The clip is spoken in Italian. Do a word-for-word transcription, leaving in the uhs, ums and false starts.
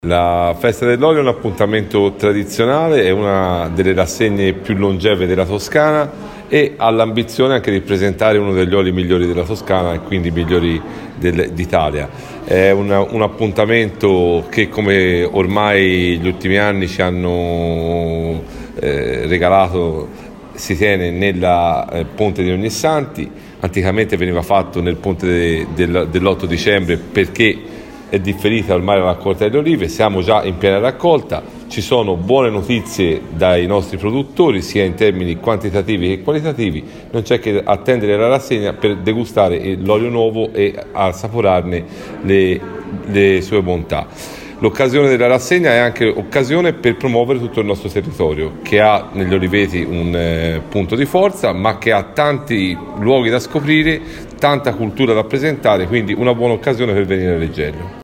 La Festa dell'Olio è un appuntamento tradizionale, è una delle rassegne più longeve della Toscana e ha l'ambizione anche di presentare uno degli oli migliori della Toscana e quindi migliori del, d'Italia. È una, un appuntamento che, come ormai gli ultimi anni ci hanno eh, regalato, si tiene nella eh, Ponte di Ognissanti. Anticamente veniva fatto nel Ponte de, del, dell'otto dicembre perché è differita ormai la raccolta delle olive. Siamo già in piena raccolta, ci sono buone notizie dai nostri produttori sia in termini quantitativi che qualitativi, non c'è che attendere la rassegna per degustare l'olio nuovo e assaporarne le, le sue bontà. L'occasione della rassegna è anche occasione per promuovere tutto il nostro territorio, che ha negli oliveti un eh, punto di forza, ma che ha tanti luoghi da scoprire, tanta cultura da presentare, quindi una buona occasione per venire a Leggello.